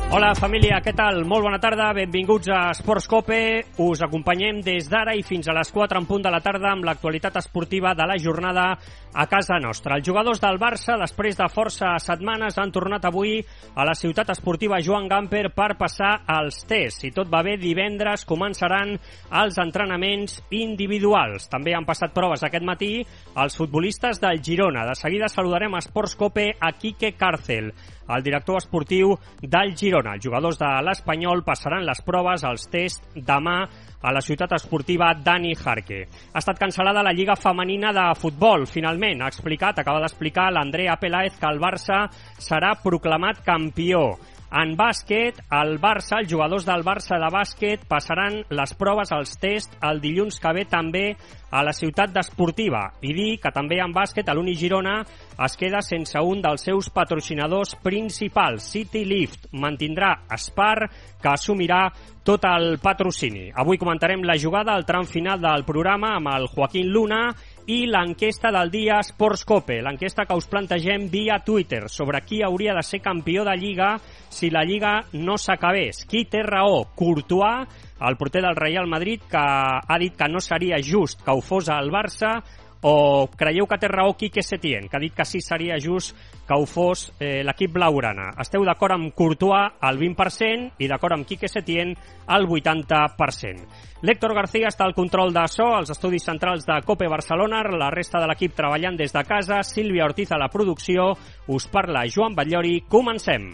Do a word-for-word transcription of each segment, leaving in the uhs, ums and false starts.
Hola família, què tal? Molt bona tarda, benvinguts a Esports Cope. Us acompanyem des d'ara i fins a les quatre en punt de la tarda amb l'actualitat esportiva de la jornada a casa nostra. Els jugadors del Barça, després de força setmanes, han tornat avui a la ciutat esportiva Joan Gamper per passar els tests. Si tot va bé, divendres començaran els entrenaments individuals. També han passat proves aquest matí els futbolistes del Girona. De seguida saludarem a Esports Cope a Quique Cárcel, el director esportiu del Girona. Els jugadors de l'Espanyol passaran les proves, els tests, demà a la ciutat esportiva Dani Jarque. Ha estat cancel·lada la Lliga Femenina de Futbol, finalment. Ha explicat, acaba d'explicar l'Andrea Peláez que el Barça serà proclamat campió. En bàsquet, el Barça, els jugadors del Barça de bàsquet passaran les proves, els tests, el dilluns que ve també a la ciutat esportiva. I dir que també en bàsquet l'Uni Girona es queda sense un dels seus patrocinadors principals. City Lift mantindrà Spar, que assumirà tot el patrocini. Avui comentarem la jugada al tram final del programa amb el Joaquín Luna i l'enquesta del dia Esports Cope, l'enquesta que us plantegem via Twitter sobre qui hauria de ser campió de Lliga si la Lliga no s'acabés. Qui té raó? Courtois, el porter del Real Madrid, que ha dit que no seria just que ho fos al Barça, o creieu que té raó Quique Setién, que ha dit que sí seria just que ho fos eh, l'equip blaugrana? Esteu d'acord amb Courtois al vint per cent i d'acord amb Quique Setién al vuitanta per cent. L'Héctor García està al control de so, als estudis centrals de Cope Barcelona, la resta de l'equip treballant des de casa, Sílvia Ortiz a la producció, us parla Joan Batllori. Comencem!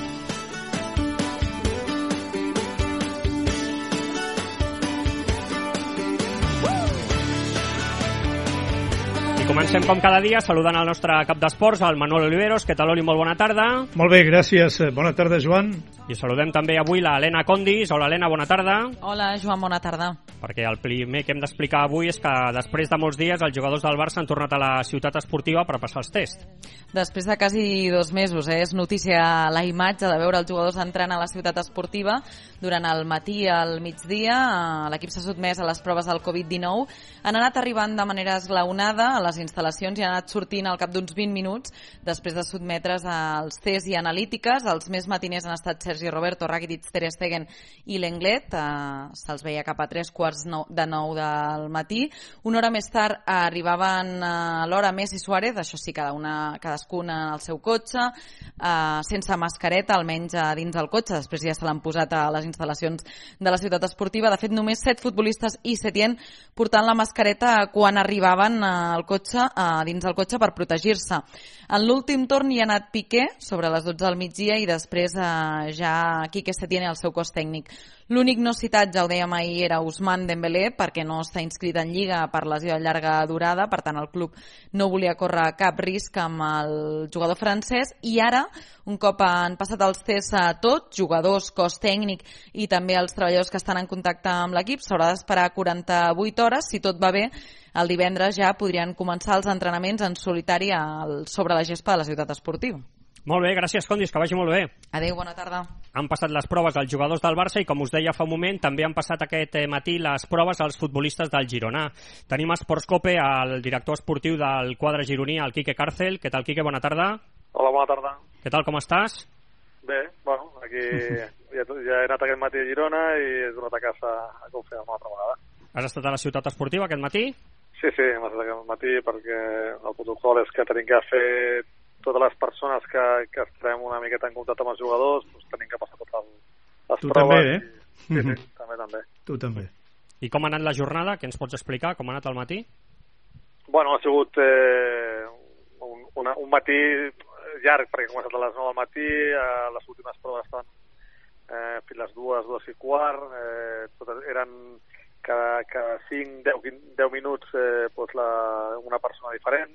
Comencem com cada dia saludant el nostre cap d'esports, el Manuel Oliveros. Què tal, Oli? Molt bona tarda. Molt bé, gràcies. Bona tarda, Joan. I saludem també avui la Helena Condis. Hola, Helena, bona tarda. Hola, Joan, bona tarda. Perquè el primer que hem d'explicar avui és que després de molts dies els jugadors del Barça han tornat a la ciutat esportiva per passar els tests. Després de quasi dos mesos, eh? És notícia la imatge de veure els jugadors entrant a la ciutat esportiva durant el matí i el migdia. L'equip s'ha sotmès a les proves del covid dinou. Han anat arribant de manera esglaonada a les instal·lacions i han anat sortint al cap d'uns vint minuts després de sotmetre's als tests i analítiques. Els més matiners han estat Sergi Roberto, Rakitic, Ter Stegen i Lenglet. Uh, Se'ls veia cap a tres quarts de nou del matí. Una hora més tard arribaven a l'hora Messi i Suárez, això sí, cada una, cadascun al seu cotxe, uh, sense mascareta, almenys a dins del cotxe. Després ja se l'han posat a les instal·lacions de la ciutat esportiva. De fet, només set futbolistes i Setién portant la mascareta quan arribaven al cotxe, a dins del cotxe, per protegir-se. En l'últim torn hi ha anat Piqué sobre les dotze del migdia i després eh, ja Quique Setién i el seu cos tècnic. L'únic no citat, ja ho dèiem ahir, era Ousmane Dembélé, perquè no està inscrit en Lliga per lesió de llarga durada, per tant el club no volia córrer cap risc amb el jugador francès. I ara, un cop han passat els tests a tots, jugadors, cos tècnic i també els treballadors que estan en contacte amb l'equip, s'haurà d'esperar quaranta-vuit hores. Si tot va bé, el divendres ja podrien començar els entrenaments en solitari al, sobre la gespa de la ciutat esportiva. Molt bé, gràcies, Condis, que vagi molt bé. Adéu, bona tarda. Han passat les proves als jugadors del Barça i, com us deia fa un moment, també han passat aquest matí les proves als futbolistes del Girona. Tenim a Esports Cope el director esportiu del quadre gironí, el Quique Cárcel. Què tal, Quique? Bona tarda. Hola, bona tarda. Què tal, com estàs? Bé, bueno, aquí ja, ja he anat aquest matí a Girona i he tornat a casa a confiar una altra vegada. Has estat a la ciutat esportiva aquest matí? Sí, sí, hem estat aquest matí perquè el protocol és que tenim que fer totes les persones que, que estarem una miqueta en contacte amb els jugadors, doncs tenim que passar totes les tu proves. També, eh? I, sí, sí, també, també. Tu també. I com ha anat la jornada? Què ens pots explicar? Com ha anat el matí? Bueno, ha sigut eh, un, una, un matí llarg, perquè hem començat a les nou del matí, eh, les últimes proves estan eh, fins les dues, dues i quart, eh, totes eren cada, cada cinc, deu minuts eh, doncs la, una persona diferent.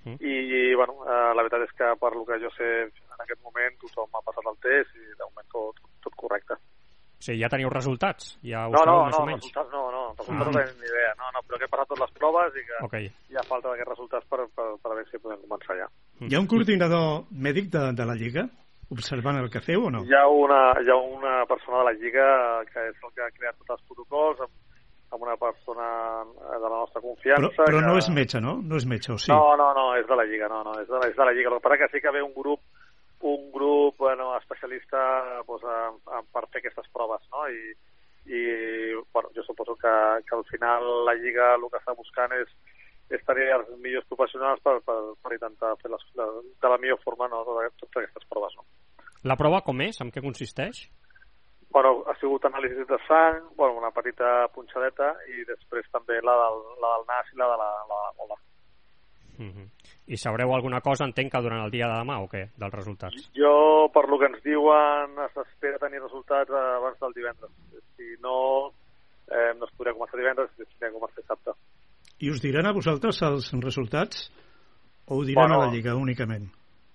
I, bueno, eh, la veritat és que per lo que jo sé en aquest moment tothom ha passat el test i de moment tot, tot correcte. O sigui, ja teniu resultats? Ja no, no, no, resultats no, no, resultats ah. no tenim ni idea, no, no, però que he passat totes les proves i que okay. Hi ha falta d'aquests resultats per, per, per veure si podem començar ja. Hi ha un coordinador mèdic de, de la Lliga observant el que feu o no? Hi ha una, hi ha una persona de la Lliga que és el que ha creat tots els protocols amb amb una persona de la nostra confiança. Però, però que... no és metge, no? No és metge, o sí? No, no, no, és de la Lliga, no, no, és de la, és de la Lliga. El que passa que sí que ve un grup un grup bueno, especialista pues, a, a, per fer aquestes proves, no? I, i bueno, jo suposo que, que al final la Lliga el que està buscant és, és tenir els millors professionals per, per, per intentar fer les, la, de la millor forma no? totes aquestes proves. No? La prova com és? En què consisteix? Bueno, ha sigut anàlisi de sang, bueno, una petita punxadeta i després també la del, la del nas i la de la, la, la gola. Mm-hmm. I sabreu alguna cosa, entenc, que durant el dia de demà o què, dels resultats? Jo, per lo que ens diuen, s'espera tenir resultats abans del divendres. Si no, eh, no es podria començar divendres, si tindria que començar dissabte. I us diran a vosaltres els resultats o ho diran bueno, a la Lliga únicament?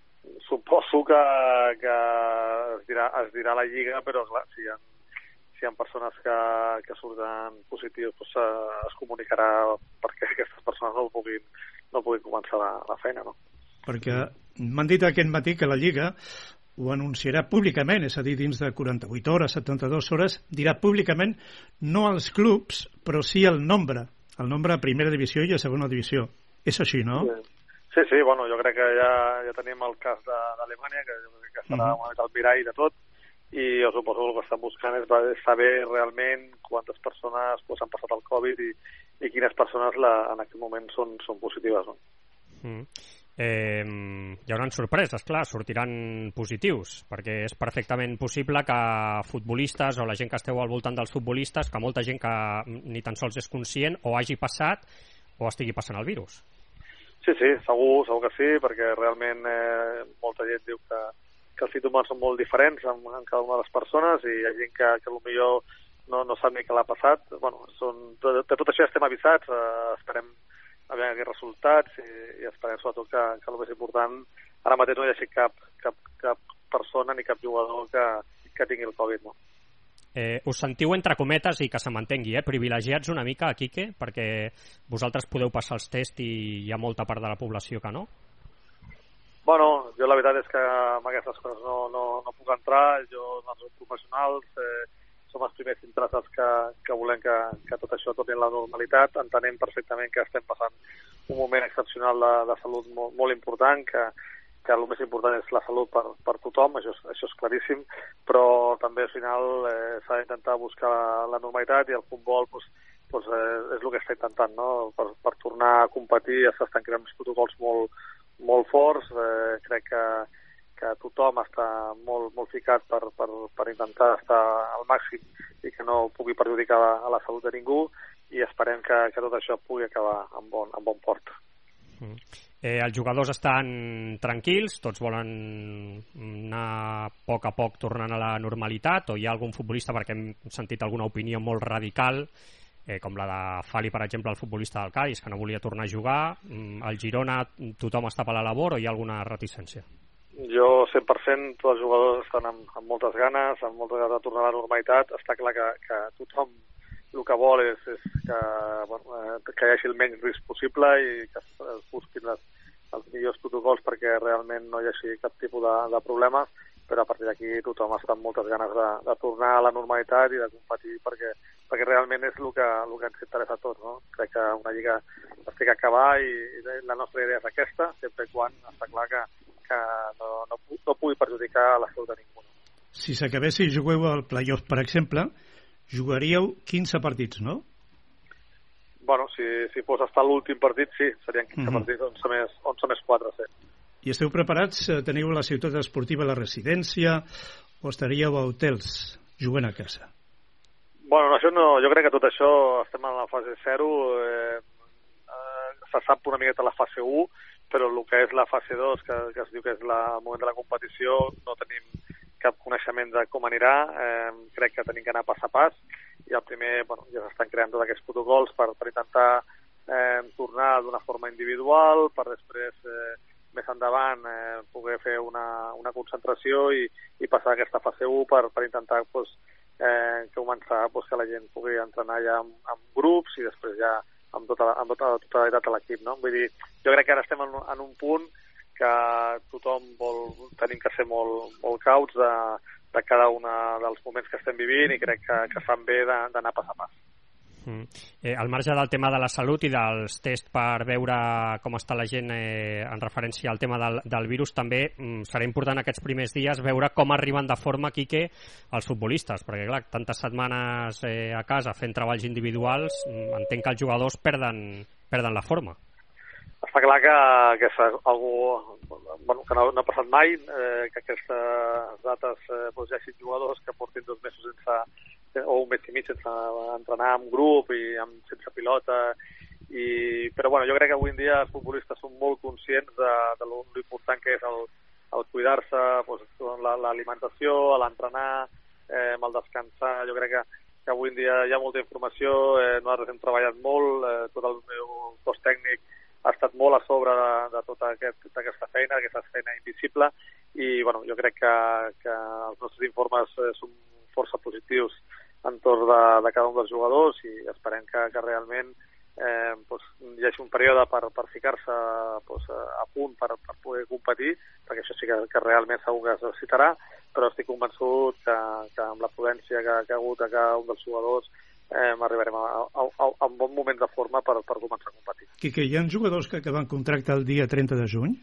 Suposo que, que es, dirà, es dirà a la Lliga, però clar, si hi ha, si hi ha persones que, que surten positius, doncs eh, es comunicarà perquè aquestes persones no puguin, no puguin començar la, la feina, no? Perquè m'han dit aquest matí que la Lliga ho anunciarà públicament, és a dir, dins de quaranta-vuit hores, setanta-dues hores, dirà públicament no als clubs, però sí el nombre, el nombre a primera divisió i a segona divisió. És així, no? Sí, sí, bueno, jo crec que ja, ja tenim el cas d'Alemanya, que, que serà uh-huh. una mica el mirall de tot, i jo suposo que el que estan buscant és saber realment quantes persones pues, han passat el Covid i, i quines persones la, en aquest moment són, són positives. No? Mm. Eh, hi haurà sorpreses, clar, sortiran positius, perquè és perfectament possible que futbolistes o la gent que esteu al voltant dels futbolistes, que molta gent que ni tan sols és conscient o hagi passat o estigui passant el virus. Sí, sí, segur, segur que sí, perquè realment eh, molta gent diu que, que els símptomes són molt diferents en, en cada una de les persones i hi ha gent que, que potser no, no sap ni què l'ha passat. Bueno, són, de, de tot això estem avisats, eh, esperem a veure aquests resultats i, i esperem sobretot que, que el més important ara mateix no hi hagi cap, cap, cap persona ni cap jugador que, que tingui el Covid, no? Eh, us sentiu, entre cometes, i que se m'entengui, eh, privilegiats una mica, a Quique, perquè vosaltres podeu passar els tests i hi ha molta part de la població que no? Bueno, jo la veritat és que amb aquestes coses no, no, no puc entrar. Jo, els professionals, eh, som els primers interessats que, que volem que, que tot això torni a la normalitat. Entenem perfectament que estem passant un moment excepcional de, de salut molt, molt important, que que el més important és la salut per, per tothom, això és, això és claríssim, però també al final eh, s'ha d'intentar buscar la, la normalitat i el futbol pues, pues, eh, és el que està intentant, no? Per, per tornar a competir s'estan creant uns protocols molt, molt forts, eh, crec que, que tothom està molt, molt ficat per, per, per intentar estar al màxim i que no pugui perjudicar la, a la salut de ningú i esperem que, que tot això pugui acabar amb bon, amb bon port. Mm. Eh, els jugadors estan tranquils, tots volen anar a poc a poc tornant a la normalitat, o hi ha algun futbolista, perquè hem sentit alguna opinió molt radical, eh, com la de Fali, per exemple, el futbolista del Cádiz, que no volia tornar a jugar. Al Girona tothom està per la labor o hi ha alguna reticència? Jo, cent per cent, tots els jugadors estan amb, amb moltes ganes, amb moltes ganes de tornar a la normalitat. Està clar que, que tothom el que vol és, és que, bueno, que hi hagi el menys risc possible i que es busquin les, els millors protocols perquè realment no hi hagi cap tipus de, de problemes, però a partir d'aquí tothom està amb moltes ganes de, de tornar a la normalitat i de competir perquè, perquè realment és el que, el que ens interessa a tots, no? Crec que una lliga es té que acabar i, i la nostra idea és aquesta, sempre i quan està clar que, que no, no, no pugui perjudicar la salut de ningú. Si s'acabés i jugueu al play-off, per exemple, jugaríeu quinze partits, no? Bueno, si, si fos estar l'últim partit, sí, serien quinze uh-huh. partits, onze més, onze més quatre, sí. I esteu preparats? Teniu la ciutat esportiva a la residència o estaríeu a hotels jugant a casa? Bueno, això no, jo crec que tot això estem en la fase zero, eh, eh, se sap una miqueta la fase u, però el que és la fase dos, que, que es diu que és la, el moment de la competició, no tenim cap coneixement de com anirà, eh, crec que tenim que anar pas a pas, i el primer, bueno, ja s'estan creant tots aquests protocols per, per intentar eh, tornar d'una forma individual, per després, eh, més endavant, eh, poder fer una, una concentració i, i passar a aquesta fase u per, per intentar pues, eh, començar pues, que la gent pugui entrenar ja amb, amb grups i després ja amb tota la, amb tota la totalitat de l'equip, no? Vull dir, jo crec que ara estem en, en un punt que tothom vol, tenim que ser molt, molt cauts de, de cada un dels moments que estem vivint i crec que, que fan bé d'anar pas a pas. Mm. Eh, al marge del tema de la salut i dels tests per veure com està la gent eh, en referència al tema del, del virus, també mm, serà important aquests primers dies veure com arriben de forma, Quique, els futbolistes, perquè clar, tantes setmanes eh, a casa fent treballs individuals, mm, entenc que els jugadors perden, perden la forma. Està clar que, que és algo bueno, que no, no ha passat mai, eh, que aquestes dates eh, doncs hi hagi jugadors que portin dos mesos sense o un mes i mig sense entrenar amb grup i amb, sense pilota i, però bueno, jo crec que avui en dia els futbolistes són molt conscients de, de l'important que és el, el cuidar-se, doncs, l'alimentació, l'entrenar, eh, el descansar. Jo crec que, que avui en dia hi ha molta informació, eh, nosaltres hem treballat molt, eh, tot el meu cos tècnic ha estat molt a sobre de, de tota aquest, tota aquesta feina, aquesta feina invisible i bueno, jo crec que, que els nostres informes eh, són força positius entorn de, de cada un dels jugadors i esperem que, que realment eh, doncs, hi hagi un període per, per ficar-se doncs, a punt per, per poder competir, perquè això sí que, que realment segur que es necessitarà, però estic convençut que, que amb la prudència que, que ha hagut a cada un dels jugadors eh, arribarem a, a, a, a un bon moment de forma per, per començar a competir. Quique, hi ha jugadors que acaben contracte el dia trenta de juny?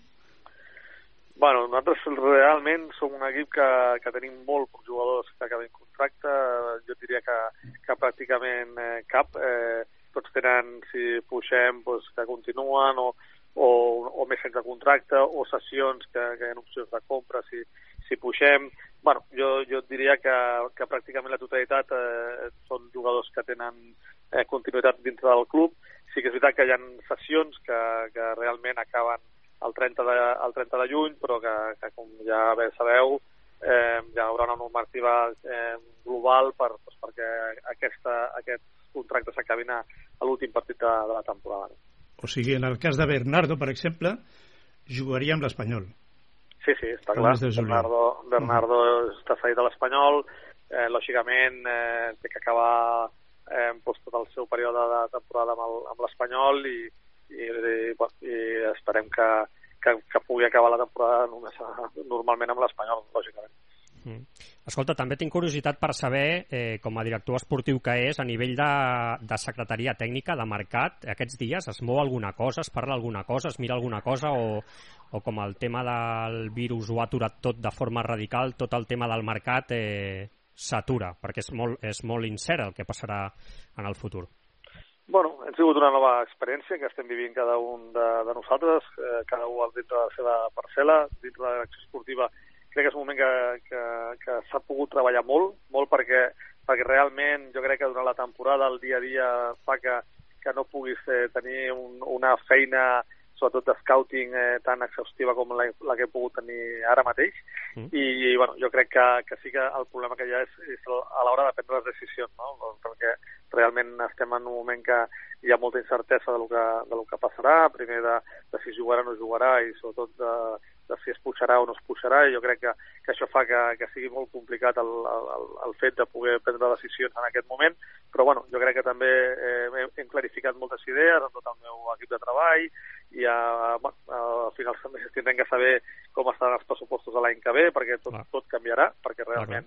Bueno, nosaltres realment som un equip que, que tenim molt pocs jugadors que acaben contracte, jo diria que, que pràcticament eh, cap, eh, tots tenen, si puixem, doncs, que continuen o, o, o més sense contracte o sessions que, que hi ha opcions de compra si, si puixem. Bueno, jo, jo diria que, que pràcticament la totalitat eh, són jugadors que tenen eh, continuïtat dintre del club. Sí que és veritat que hi ha sessions que, que realment acaben el trenta de, el trenta de juny, però que, que com ja bé sabeu, eh, hi haurà una normativa eh, global per, doncs, perquè aquesta, aquests contractes s'acabin a, a l'últim partit de, de la temporada. O sigui, en el cas de Bernardo, per exemple, jugaria amb l'Espanyol. Sí, sí, està clar. Bernardo, Bernardo uh-huh. està cedit a l'Espanyol, eh, lògicament eh, té que acabar eh, doncs, tot el seu període de temporada amb l'Espanyol i I, i, i esperem que, que, que pugui acabar la temporada només normalment amb l'Espanyol, lògicament. Mm. Escolta, també tinc curiositat per saber, eh, com a director esportiu que és, a nivell de, de secretaria tècnica, de mercat, aquests dies es mou alguna cosa, es parla alguna cosa, es mira alguna cosa o, o com el tema del virus ho ha aturat tot de forma radical, tot el tema del mercat eh, s'atura, perquè és molt, és molt incert el que passarà en el futur. Bueno, hem sigut una nova experiència que estem vivint cada un de, de nosaltres, eh, cada un dintre de la seva parcel·la, dintre de l'acció esportiva. Crec que és un moment que, que, que s'ha pogut treballar molt, molt perquè, perquè realment jo crec que durant la temporada el dia a dia fa que, que no puguis eh, tenir un, una feina sobretot de scouting eh, tan exhaustiva com la, la que he pogut tenir ara mateix. Mm. I, i bueno, jo crec que, que sí que el problema que hi ha és, és a l'hora de prendre les decisions, no? Perquè realment estem en un moment que hi ha molta incertesa de lo que, de lo que passarà, primer de, de si jugarà o no jugarà i sobretot de, de si es pujarà o no es pujarà, i jo crec que, que això fa que, que sigui molt complicat el, el, el fet de poder prendre decisions en aquest moment, però bueno, jo crec que també eh, hem clarificat moltes idees amb tot el meu equip de treball i a, bueno, al final també tindrem que saber com estaran els pressupostos de l'any que ve, perquè tot, ah. tot canviarà, perquè realment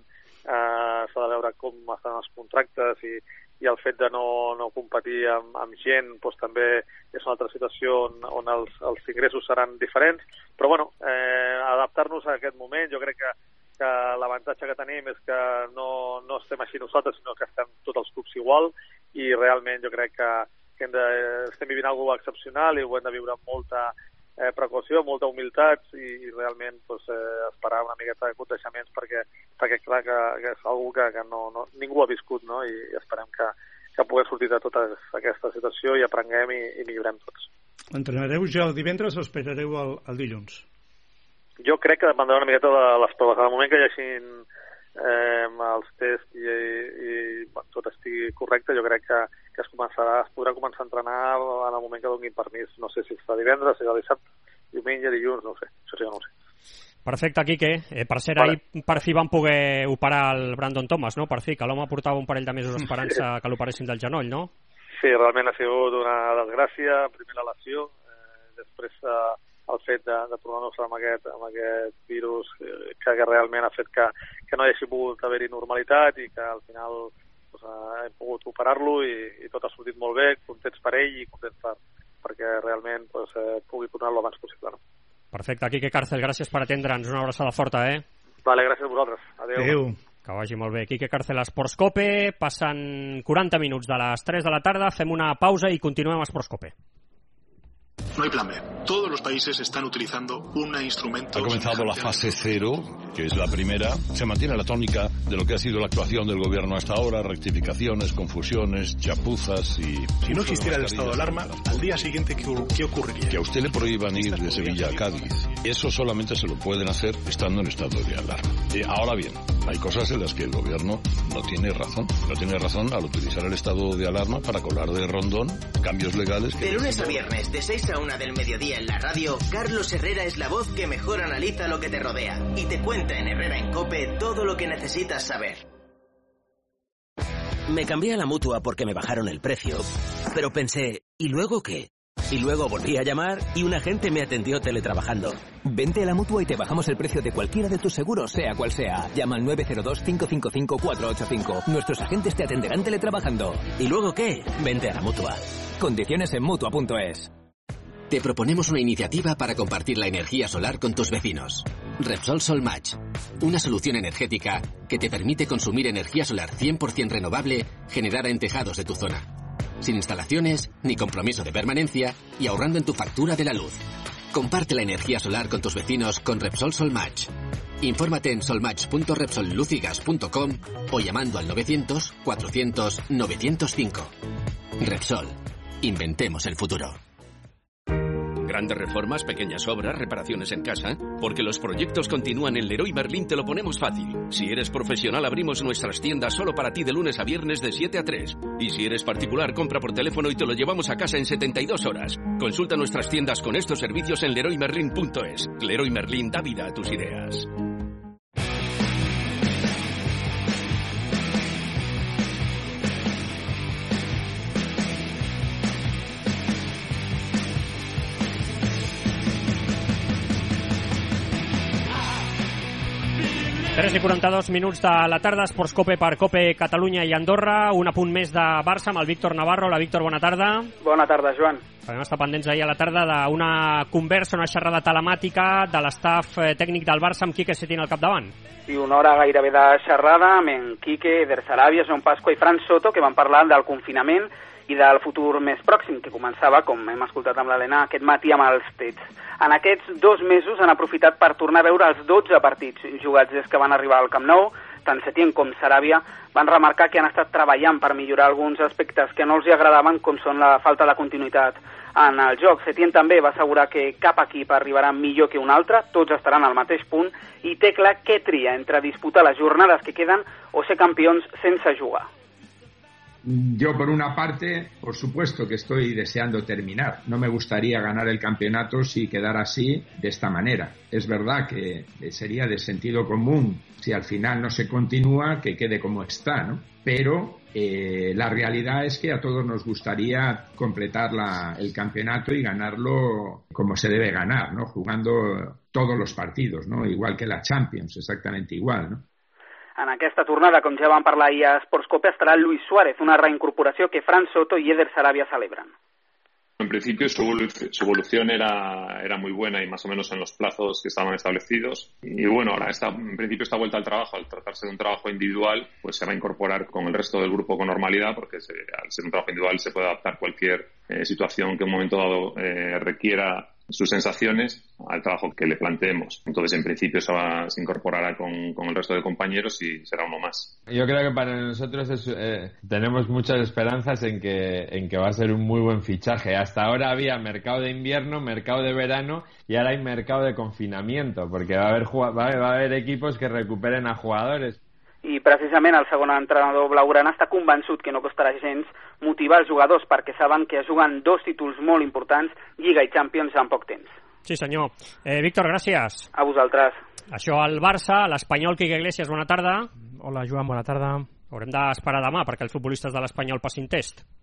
eh, s'ha de veure com estan els contractes i, i el fet de no, no competir amb, amb gent doncs, també és una altra situació on, on els, els ingressos seran diferents, però bueno, eh, adaptar-nos a aquest moment, jo crec que, que l'avantatge que tenim és que no, no estem així nosaltres, sinó que estem tots els clubs igual, i realment jo crec que, que hem de, estem vivint alguna cosa excepcional i ho hem de viure amb molta eh, precaució, molta humilitat i, i realment doncs, eh, esperar una miqueta de coneixements perquè, perquè clar que, que és algo que, que no, no, ningú ha viscut, no? I, i esperem que, que puguem sortir de tota aquesta situació i aprenguem i, i millorem tots. Entrenareu ja el divendres o esperareu el, el dilluns? Jo crec que dependrà una miqueta de les proves. Al moment que hi hagin eh, els tests i, i, i bueno, tot estigui correcte, jo crec que, que es, començarà, es podrà començar a entrenar en el moment que donin permís. No sé si serà divendres, si serà dissabte, diumenge, dilluns, no ho sé. Això sí que no ho sé. Perfecte, Quique. Eh, per cert, vale. Ahir per fi van poder operar el Brandon Thomas, no? Per fi, que l'home portava un parell de mesos esperança sí. que l'operessin del genoll, no? Sí, realment ha sigut una desgràcia. Primer la lesió, eh, després eh, el fet de, de trobar-nos amb aquest, amb aquest virus que, que realment ha fet que, que no hi hagi pogut haver-hi normalitat i que al final doncs, hem pogut operar-lo i, i tot ha sortit molt bé, contents per ell i contents per, perquè realment doncs, eh, pugui tornar lo abans possible. No? Perfecte. Quique Càrcel, gràcies per atendre'ns. Una abraçada forta, eh? Vale, gràcies a vosaltres. Adéu. Adéu. Que vagi molt bé. Quique Càrcel, Esports Cope. Passen quaranta minuts de les tres de la tarda. Fem una pausa i continuem a Esports Cope. No hay plan B. Todos los países están utilizando un instrumento... Ha comenzado la fase cero, que es la primera. Se mantiene la tónica de lo que ha sido la actuación del gobierno hasta ahora, rectificaciones, confusiones, chapuzas y... Si no existiera el estado de alarma, al día siguiente, ¿qué, qué ocurriría? Que a usted le prohíban ir de Sevilla a Cádiz. Eso solamente se lo pueden hacer estando en estado de alarma. Y ahora bien, hay cosas en las que el gobierno no tiene razón. No tiene razón al utilizar el estado de alarma para colar de rondón cambios legales que... De lunes a viernes, de seis a una del mediodía en la radio, Carlos Herrera es la voz que mejor analiza lo que te rodea y te cuenta en Herrera en COPE todo lo que necesitas saber. Me cambié a la Mutua porque me bajaron el precio, pero pensé, ¿y luego qué? Y luego volví a llamar y un agente me atendió teletrabajando. Vente a la Mutua y te bajamos el precio de cualquiera de tus seguros, sea cual sea. Llama al nueve cero dos, cinco cinco cinco, cuatro ocho cinco. Nuestros agentes te atenderán teletrabajando. ¿Y luego qué? Vente a la Mutua. Condiciones en Mutua punto es. Te proponemos una iniciativa para compartir la energía solar con tus vecinos. Repsol Solmatch, una solución energética que te permite consumir energía solar cien por ciento renovable generada en tejados de tu zona. Sin instalaciones ni compromiso de permanencia y ahorrando en tu factura de la luz. Comparte la energía solar con tus vecinos con Repsol Solmatch. Infórmate en solmatch punto repsol luz y gas punto com o llamando al novecientos, cuatrocientos, novecientos cinco. Repsol. Inventemos el futuro. Grandes reformas, pequeñas obras, reparaciones en casa. Porque los proyectos continúan en Leroy Merlin te lo ponemos fácil. Si eres profesional abrimos nuestras tiendas solo para ti de lunes a viernes de siete a tres. Y si eres particular compra por teléfono y te lo llevamos a casa en setenta y dos horas. Consulta nuestras tiendas con estos servicios en leroy merlin punto es. Leroy Merlin da vida a tus ideas. tres i quaranta-dos minuts de la tarda, Esports Cope per Cope Catalunya i Andorra, un apunt més de Barça amb el Víctor Navarro. La Víctor, bona tarda. Bona tarda, Joan. Vam estar pendents ahir a la tarda d'una conversa, una xerrada telemàtica de l'estaf tècnic del Barça amb Quique Setién al capdavant. I una hora gairebé de xerrada amb en Quique, Eder Sarabia, Joan Pasqua i Fran Soto, que van parlar del confinament i del futur més pròxim, que començava, com hem escoltat amb l'Helena, aquest matí amb els Tets. En aquests dos mesos han aprofitat per tornar a veure els dotze partits jugats des que van arribar al Camp Nou. Tant Setién com Sarabia van remarcar que han estat treballant per millorar alguns aspectes que no els agradaven, com són la falta de continuïtat en el joc. Setién també va assegurar que cap equip arribarà millor que un altre, tots estaran al mateix punt, i té clar què tria entre disputar les jornades que queden o ser campions sense jugar. Yo, por una parte, por supuesto que estoy deseando terminar. No me gustaría ganar el campeonato si quedara así, de esta manera. Es verdad que sería de sentido común, si al final no se continúa, que quede como está, ¿no? Pero eh, la realidad es que a todos nos gustaría completar la, el campeonato y ganarlo como se debe ganar, ¿no? Jugando todos los partidos, ¿no? Igual que la Champions, exactamente igual, ¿no? En aquesta tornada, com ja vam parlar ahir a Esports Cope, estarà Luis Suárez, una reincorporació que Fran Soto y Eder Sarabia celebran. En principio su evolución era, era muy buena y más o menos en los plazos que estaban establecidos. Y bueno, ahora está, en principio esta vuelta al trabajo, al tratarse de un trabajo individual, pues se va a incorporar con el resto del grupo con normalidad, porque se, al ser un trabajo individual se puede adaptar cualquier eh, situación que en un momento dado eh, requiera sus sensaciones al trabajo que le planteemos. Entonces, en principio, se, va, se incorporará con, con el resto de compañeros y será uno más. Yo creo que para nosotros es, eh, tenemos muchas esperanzas en que, en que va a ser un muy buen fichaje. Hasta ahora había mercado de invierno, mercado de verano y ahora hay mercado de confinamiento, porque va a haber, va a haber, va a haber equipos que recuperen a jugadores. I precisament el segon entrenador blaugrana està convençut que no costarà gens motivar els jugadors perquè saben que juguen dos títols molt importants, Lliga i Champions, en poc temps. Sí, senyor. Eh, Víctor, gràcies. A vosaltres. Això al Barça, l'Espanyol, Quique Iglesias, bona tarda. Hola, Joan, bona tarda. Haurem d'esperar demà perquè els futbolistes de l'Espanyol passin test.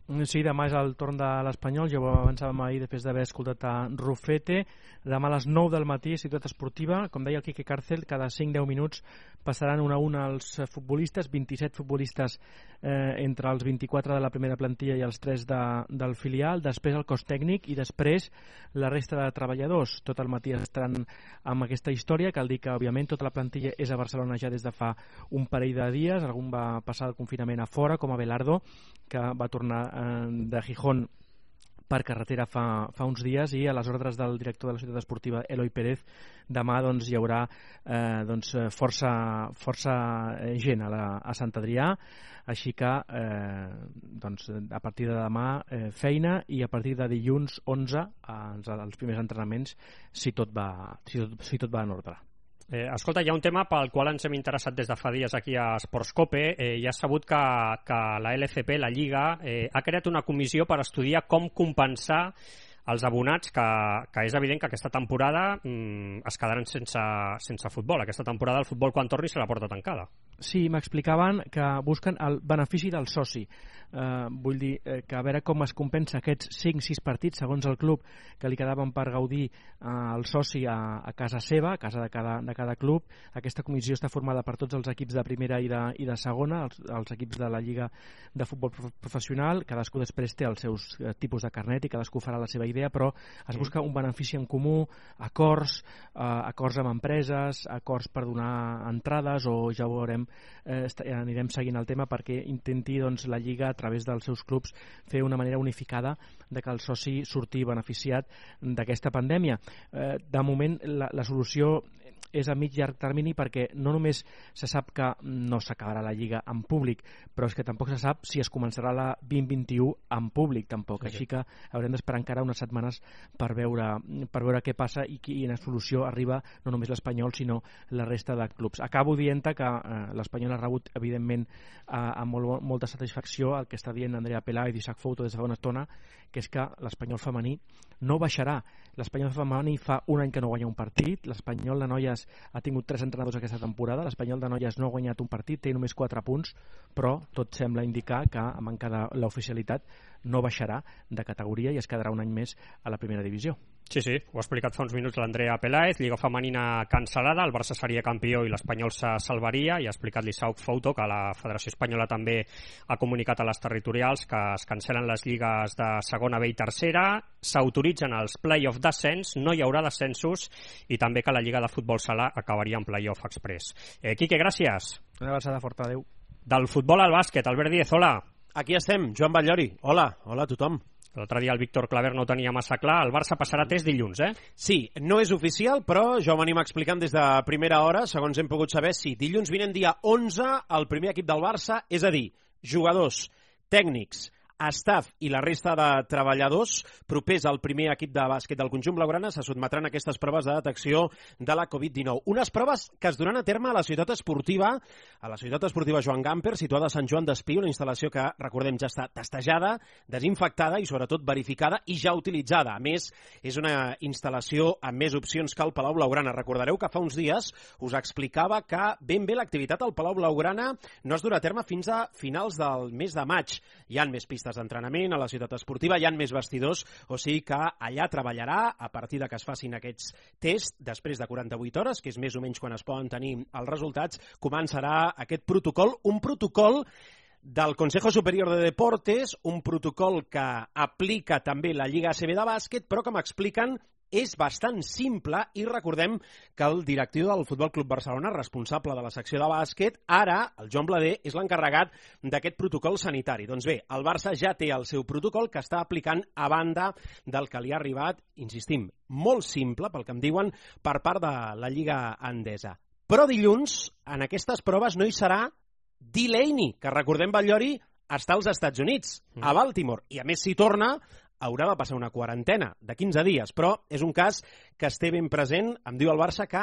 Sí, demà és el torn de l'Espanyol, ja ho avançàvem ahir després d'haver escoltat a Rufete. Demà a les nou del matí, Ciutat Esportiva, com deia el Quique Cárcel, cada cinc a deu minuts passaran un a un els futbolistes, vint-i-set futbolistes eh, entre els vint-i-quatre de la primera plantilla i els tres de, del filial, després el cos tècnic i després la resta de treballadors. Tot el matí estaran amb aquesta història, cal dir que òbviament tota la plantilla és a Barcelona ja des de fa un parell de dies, algun va passar el confinament a fora, com a Belardo, que va tornar eh, de Gijón per carretera fa, fa uns dies, i a les ordres del director de la Ciutat Esportiva, Eloi Pérez, demà doncs, hi haurà eh, doncs, força, força gent a, la, a Sant Adrià, així que eh, doncs, a partir de demà eh, feina, i a partir de dilluns onze els, els primers entrenaments, si tot va, si tot, si tot va en ordre. Eh, escolta, hi ha un tema pel qual ens hem interessat des de fa dies aquí a Sportscope. Eh, ja s'ha sabut que, que la L C P, la Lliga, eh, ha creat una comissió per estudiar com compensar els abonats, que, que és evident que aquesta temporada mm, es quedaran sense, sense futbol. Aquesta temporada el futbol, quan torni, serà porta tancada. Sí, m'explicaven que busquen el benefici del soci. Eh, vull dir eh, que a veure com es compensa aquests cinc sis partits, segons el club, que li quedaven per gaudir eh, el soci a, a casa seva, a casa de cada, de cada club. Aquesta comissió està formada per tots els equips de primera i de, i de segona, els, els equips de la Lliga de Futbol Professional. Cadascú després té els seus eh, tipus de carnet i cadascú farà la seva idea, però es busca un benefici en comú, acords, eh, acords amb empreses, acords per donar entrades, o ja ho veurem, eh, anirem seguint el tema perquè intenti doncs, la Lliga, a través dels seus clubs, fer una manera unificada de que el soci surti beneficiat d'aquesta pandèmia. Eh, de moment la, la solució és a mig llarg termini, perquè no només se sap que no s'acabarà la Lliga en públic, però és que tampoc se sap si es començarà la vint vint-u en públic tampoc, sí, així que haurem d'esperar encara unes setmanes per veure, per veure què passa i quina solució arriba no només l'Espanyol sinó la resta de clubs. Acabo dient-te que eh, l'Espanyol ha rebut evidentment eh, amb molt, molta satisfacció el que està dient Andrea Peláez i Isaac Fouto des de fa una estona, que és que l'Espanyol femení no baixarà. L'Espanyol femení fa un any que no guanya un partit, l'Espanyol de noies ha tingut tres entrenadors aquesta temporada, l'Espanyol de noies no ha guanyat un partit, té només quatre punts, però tot sembla indicar que, a manca de l'oficialitat, no baixarà de categoria i es quedarà un any més a la primera divisió. Sí, sí, ho ha explicat fa uns minuts l'Andrea Peláez, Lliga femenina cancel·lada, el Barça seria campió i l'Espanyol se salvaria, i ha explicat l'Isaac Fouto que la Federació Espanyola també ha comunicat a les territorials que es cancel·len les lligues de segona B i tercera, s'autoritzen els play-off d'ascens, no hi haurà descensos, i també que la Lliga de Futbol Sala acabaria en play-off express. Eh, Quique, gràcies. Una abraçada forta, adeu. Del futbol al bàsquet, Albert Díez, hola. Aquí estem, Joan Batllori. Hola, hola a tothom. L'altre dia el Víctor Claver no ho tenia massa clar. El Barça passarà test dilluns, eh? Sí, no és oficial, però ja ho venim explicant des de primera hora, segons hem pogut saber. Sí, dilluns vinent dia onze, el primer equip del Barça, és a dir, jugadors, tècnics, staff i la resta de treballadors propers al primer equip de bàsquet del conjunt blaugrana se sotmetran a aquestes proves de detecció de la covid dinou. Unes proves que es duran a terme a la ciutat esportiva, a la ciutat esportiva Joan Gamper, situada a Sant Joan d'Espí, una instal·lació que, recordem, ja està testejada, desinfectada i, sobretot, verificada i ja utilitzada. A més, és una instal·lació amb més opcions que el Palau Blaugrana. Recordareu que fa uns dies us explicava que ben bé l'activitat al Palau Blaugrana no es durà a terme fins a finals del mes de maig. Hi ha més pistes d'entrenament a la ciutat esportiva, hi ha més vestidors, o sigui que allà treballarà a partir de que es facin aquests tests, després de quaranta-vuit hores, que és més o menys quan es poden tenir els resultats, començarà aquest protocol, un protocol del Consejo Superior de Deportes, un protocol que aplica també la Lliga A C B de bàsquet, però que m'expliquen és bastant simple, i recordem que el directiu del Futbol Club Barcelona, responsable de la secció de bàsquet, ara, el Joan Blader, és l'encarregat d'aquest protocol sanitari. Doncs bé, el Barça ja té el seu protocol que està aplicant a banda del que li ha arribat, insistim, molt simple, pel que em diuen, per part de la Lliga Endesa. Però dilluns, en aquestes proves, no hi serà Delaney, que recordem, Batllori, està als Estats Units, a Baltimore, i a més si torna haurà de passar una quarantena de quinze dies, però és un cas que es té ben present. Em diu el Barça que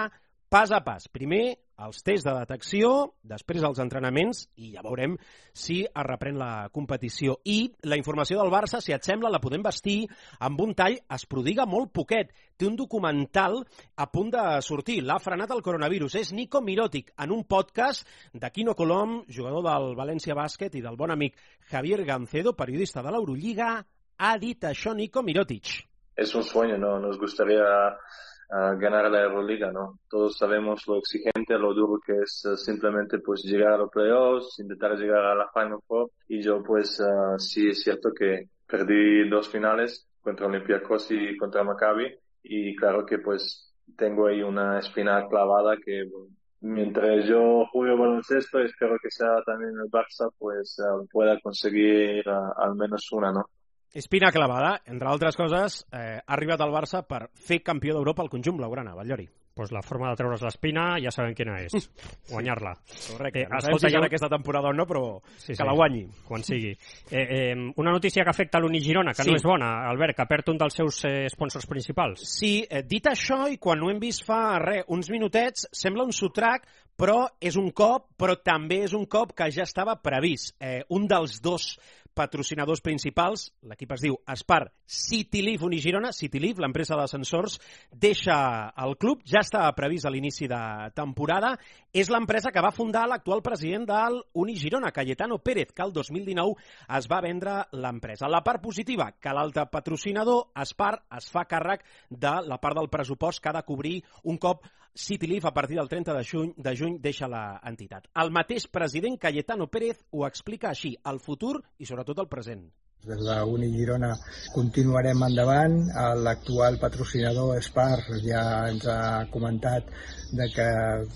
pas a pas. Primer, els tests de detecció, després els entrenaments, i ja veurem si es reprèn la competició. I la informació del Barça, si et sembla, la podem vestir amb un tall, es prodiga molt poquet. Té un documental a punt de sortir, l'ha frenat el coronavirus. És Nico Mirotic, en un podcast de Quino Colom, jugador del València Bàsquet, i del bon amic Javier Gancedo, periodista de l'Eurolliga. Ha dit això Nico Mirotic. Es un sueño, ¿no? Nos gustaría uh, ganar la Euroliga, ¿no? Todos sabemos lo exigente, lo duro que es uh, simplemente pues llegar a los playoffs, intentar llegar a la Final Four. Y yo pues uh, sí es cierto que perdí dos finales contra Olympiacos y contra Maccabi. Y claro que pues tengo ahí una espina clavada que bueno, mientras yo juego baloncesto, espero que sea también el Barça, pues uh, pueda conseguir uh, al menos una, ¿no? Espina clavada, entre altres coses, eh, ha arribat al Barça per fer campió d'Europa al conjunt blaugrana, Batllori. Pues la forma de treure's l'espina ja sabem quina és, guanyar-la. Correcte, eh, no sabem si serà aquesta temporada o no, però sí, que sí, la guanyi. Quan sigui. Eh, eh, una notícia que afecta l'Uni Girona, que sí. No és bona, Albert, que perd un dels seus eh, sponsors principals. Sí, eh, dit això, i quan ho hem vist fa res, uns minutets, sembla un sotrac, però és un cop, però també és un cop que ja estava previst. Eh, un dels dos patrocinadors principals, l'equip es diu Espar Citylif Unigirona, Citylif, l'empresa d'ascensors, deixa el club, ja estava previst a l'inici de temporada, és l'empresa que va fundar l'actual president del Unigirona, Cayetano Pérez, que el dos mil dinou es va vendre l'empresa. La part positiva, que l'altre patrocinador, Espar, es fa càrrec de la part del pressupost que ha de cobrir un cop Citylif, a partir del trenta de juny, de juny deixa l'entitat. El mateix president Cayetano Pérez ho explica així, el futur i sobretot el present. Des d'Uni Girona continuarem endavant. L'actual patrocinador Espar ja ens ha comentat de que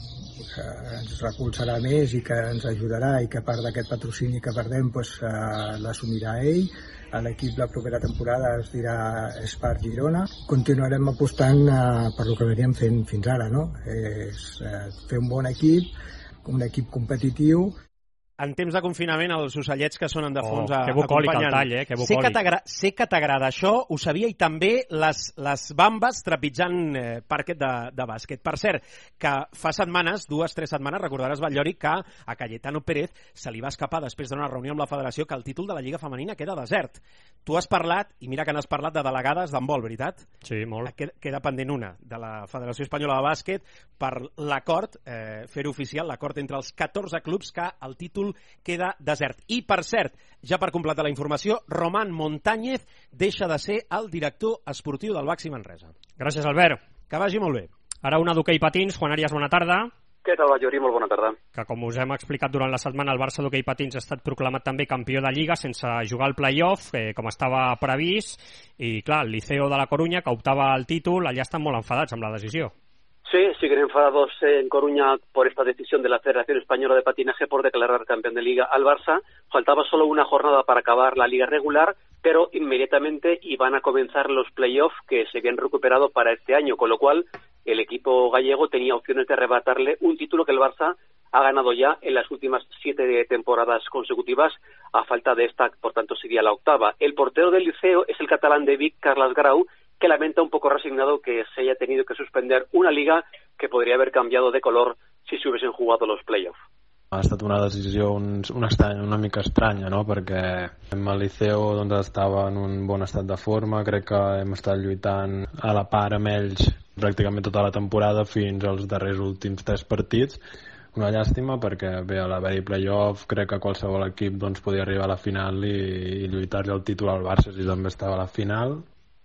ens recolzarà més i que ens ajudarà i que part d'aquest patrocini que perdem pues, l'assumirà ell. A l'equip la propera temporada es dirà Espar Girona. Continuarem apostant eh, per lo que veníem fent fins ara, no? És eh, fer un bon equip, un equip competitiu. En temps de confinament, els ocellets que sonen de fons oh, que bucòlic el tall, eh? Que sé que t'agrada sé que t'agrada això, ho sabia, i també les, les bambes trepitjant eh, parquet de, de bàsquet. Per cert, que fa setmanes, dues, tres setmanes, recordaràs, Batllori, que a Cayetano Pérez se li va escapar després d'una reunió amb la federació que el títol de la Lliga Femenina queda desert. Tu has parlat, i mira que n'has parlat, de delegades d'handbol, veritat? Sí, molt. Queda, queda pendent una, de la Federació Espanyola de Bàsquet, per l'acord, eh, fer oficial, l'acord entre els catorze clubs que el títol queda desert. I, per cert, ja per completar la informació, Román Montañez deixa de ser el director esportiu del Baxi Manresa. Gràcies, Albert. Que vagi molt bé. Ara una d'hoquei patins. Juan Arias, bona tarda. Què tal, Batllori? Molt bona tarda. Que, com us hem explicat durant la setmana, el Barça d'hoquei patins ha estat proclamat també campió de Lliga sense jugar al play-off, eh, com estava previst, i, clar, el Liceo de la Coruña, que optava al títol, allà estan molt enfadats amb la decisió. Sí, siguen enfadados en Coruña por esta decisión de la Federación Española de Patinaje por declarar campeón de Liga al Barça. Faltaba solo una jornada para acabar la Liga regular, pero inmediatamente iban a comenzar los playoffs que se habían recuperado para este año, con lo cual el equipo gallego tenía opciones de arrebatarle un título que el Barça ha ganado ya en las últimas siete temporadas consecutivas, a falta de esta, por tanto sería la octava. El portero del Liceo es el catalán de Vic, Carles Grau, que lamenta un poco resignado que se haya tenido que suspender una liga que podría haver cambiado de color si se hubiesen jugado los playoffs. Ha estat una decisió un, una, estranya, una mica estranya, no? Perquè el Liceo doncs, estava en un bon estat de forma, crec que hem estat lluitant a la part amb ells pràcticament tota la temporada fins als darrers últims tres partits. Una llàstima perquè bé, a l'haver-hi play-off crec que qualsevol equip doncs, podia arribar a la final i, i lluitar-li el títol al Barça si també estava a la final.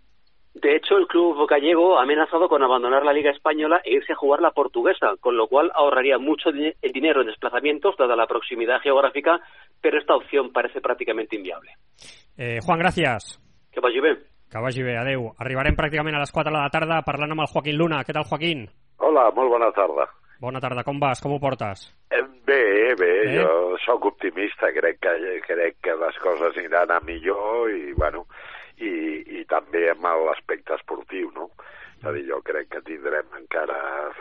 De hecho, el club gallego ha amenazado con abandonar la Liga Española e irse a jugar la portuguesa, con lo cual ahorraría mucho di- dinero en desplazamientos, dada la proximidad geográfica, pero esta opción parece prácticamente inviable. Eh, Juan, gràcies. Que vagi bé. Que vagi bé, adeu. Arribarem pràcticament a les quatre de la tarda parlant amb el Joaquín Luna. Què tal, Joaquín? Hola, molt bona tarda. Bona tarda, com vas? Com ho portes? Eh, bé, bé, eh? Jo sóc optimista, crec que, crec que les coses aniran a millor i, bueno, i, i també amb l'aspecte esportiu, no? És a dir, jo crec que tindrem encara...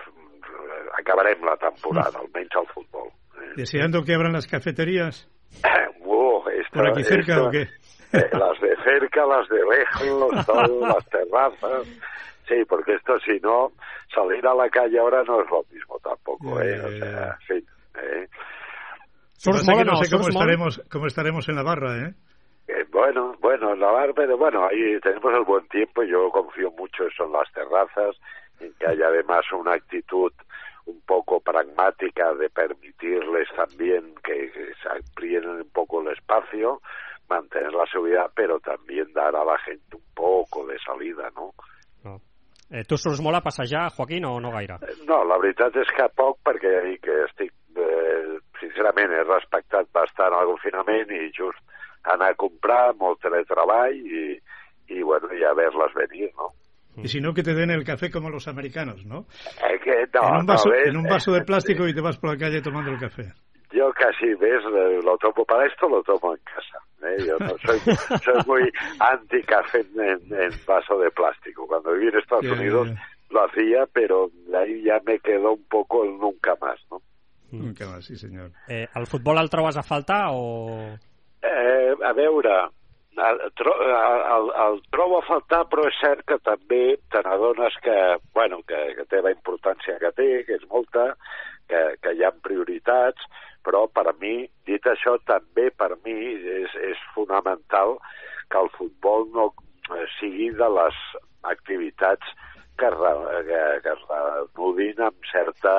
acabarem la temporada, almenys al futbol. Eh? ¿Deseando que abran las cafeterías? Eh, oh, esta, ¿Por aquí cerca esta, o qué? Eh, las de cerca, las de lejos, todo, las terrazas... Sí, porque esto si no, salir a la calle ahora no es lo mismo tampoco, ¿eh? O sea, en fin, ¿eh? Surts molt o no? No sé cómo estaremos, cómo estaremos en la barra, ¿eh? Eh, bueno, bueno, en la barra, pero bueno, ahí tenemos el buen tiempo y yo confío mucho eso en las terrazas, en que haya además una actitud un poco pragmática de permitirles también que, que se amplíen un poco el espacio, mantener la seguridad, però també dar a la gent un poco de salida, no? no. Eh, tu surts molt a passejar, Joaquín, o no gaire? No, la veritat és que poc, perquè ja dic que estic, eh, sincerament, he respectat bastant el confinament i just anar a comprar, molt teletreball i, i bueno, i a ver-les venir, no? Y si no, que te den el café como los americanos, ¿no? Eh, que no, en un vaso, no, ¿ves? En un vaso de plástico y te vas por la calle tomando el café. Yo casi, ¿ves? Lo tomo para esto, lo tomo en casa. ¿eh? Yo no soy, soy muy anti-café en, en vaso de plástico. Cuando viví en Estados yeah, Unidos yeah. lo hacía, pero de ahí ya me quedó un poco el nunca más, ¿no? Nunca más, sí, senyor. Eh, el futbol el trobes a faltar o...? Eh, a veure... El, el, el trobo a faltar, però és cert que també te n'adones que, bueno, que, que té la importància que té, que és molta, que, que hi ha prioritats, però per mi, dit això, també per mi és, és fonamental que el futbol no sigui de les activitats que, que, que es renudin amb certa...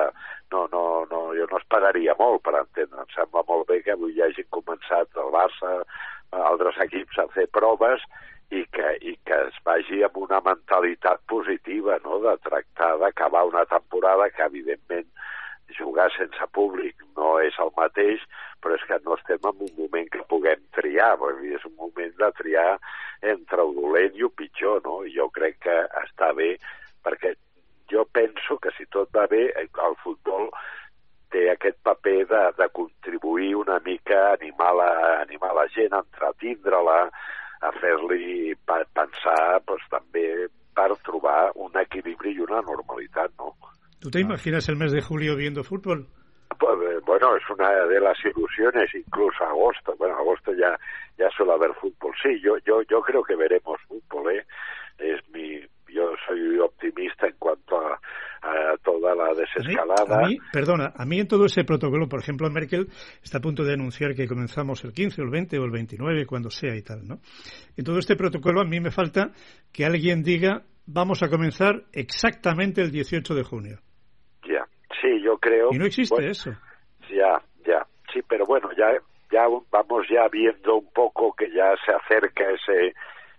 No, no, no, jo no esperaria molt, per entendre. Em sembla molt bé que avui hagin començat el Barça, altres equips a fer proves i que, i que es vagi amb una mentalitat positiva, no?, de tractar d'acabar una temporada que, evidentment, jugar sense públic no és el mateix, però és que no estem en un moment que puguem triar, perquè és un moment de triar entre el dolent i el pitjor, no? I jo crec que està bé, perquè jo penso que si tot va bé, el futbol té aquest paper de, de contribuir una mica a animar la, animar la gent, a entretindre-la, a fer-li pensar pues, també per trobar un equilibri i una normalitat, no? ¿Tú te imaginas el mes de julio viendo fútbol? Pues, bueno, es una de las ilusiones, incluso agosto. Bueno, agosto ya, ya suele haber fútbol. Sí, yo, yo, yo creo que veremos fútbol, ¿eh? Es mi... Yo soy optimista en cuanto a, a toda la desescalada. A mí, a mí, perdona, a mí en todo ese protocolo, por ejemplo, Merkel está a punto de anunciar que comenzamos el quince, o el veinte, o el veintinueve, cuando sea y tal, ¿no? En todo este protocolo a mí me falta que alguien diga vamos a comenzar exactamente el dieciocho de junio. Ya, sí, yo creo... Y no existe bueno, eso. Ya, ya, sí, pero bueno, ya, ya vamos ya viendo un poco que ya se acerca ese...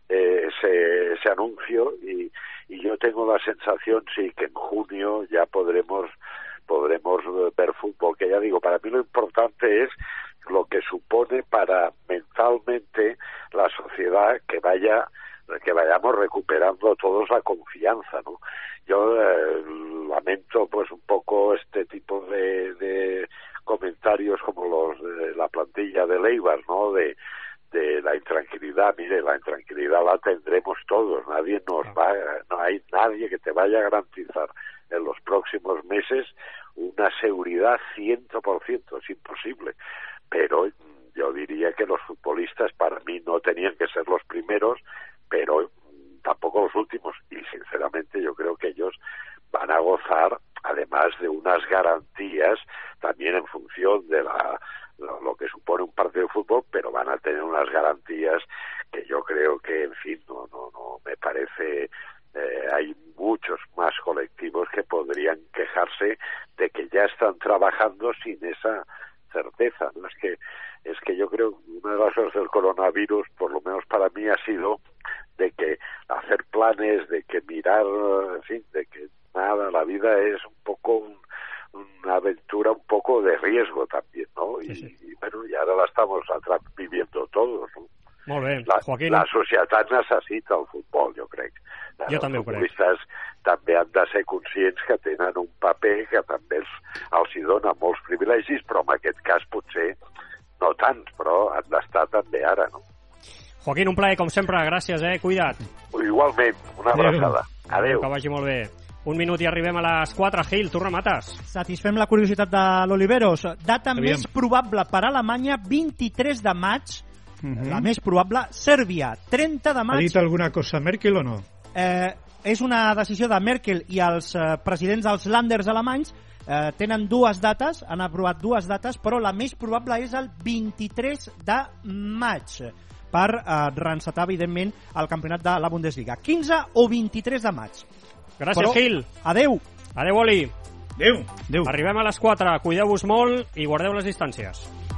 Ese, ese anuncio y, y yo tengo la sensación sí que en junio ya podremos podremos ver fútbol, que ya digo, para mí lo importante es lo que supone para mentalmente la sociedad que vaya que vayamos recuperando todos la confianza, ¿no? Yo eh, lamento pues un poco este tipo de, de comentarios como los de la plantilla de Eibar, ¿no? De de la intranquilidad. Mire, la intranquilidad la tendremos todos, nadie nos va, no hay nadie que te vaya a garantizar en los próximos meses una seguridad cien por ciento, es imposible, pero yo diría que los futbolistas para mí no tenían que ser los primeros, pero tampoco los últimos, y sinceramente yo creo que ellos van a gozar además de unas garantías también en función de la Lo, lo que supone un partido de fútbol, pero van a tener unas garantías que yo creo que, en fin, no, no, no me parece, eh, hay muchos más colectivos que podrían quejarse de que ya están trabajando sin esa certeza, ¿no? Es que, es que yo creo que una de las cosas del coronavirus, por lo menos para mí, ha sido de que hacer planes, de que mirar, en fin, de que nada, la vida es un poco un, una aventura un poco de riesgo también, ¿no? Y, sí, sí. y bueno, y ahora la estamos viviendo todos, ¿no? Molt bé, la, Joaquín. La societat necessita el futbol, jo crec. Jo també ho crec. Els futbolistes també han de ser conscients que tenen un paper que també els, els hi dona molts privilegis, però en aquest cas potser no tants, però han d'estar també ara, no? Joaquín, un plaer, com sempre, gràcies, eh? Cuida't. Igualment, una abraçada. Adéu. Que vagi molt bé. Un minut i arribem a les quatre. Gil, tu remates. Satisfem la curiositat de l'Oliveros. Data Aviam. més probable per Alemanya, vint-i-tres de maig. Uh-huh. La més probable, Sèrbia, trenta de maig. ¿Ha dit alguna cosa Merkel o no? Eh, és una decisió de Merkel i els eh, presidents dels Länders alemanys. Eh, tenen dues dates, han aprovat dues dates, però la més probable és el vint-i-tres de maig per eh, reencetar, evidentment, el campionat de la Bundesliga. quinze o vint-i-tres de maig. Gràcies, però, Gil. Adeu. Adeu, Oli. Adeu. Adeu. Arribem a les quatre. Cuideu-vos molt i guardeu les distàncies.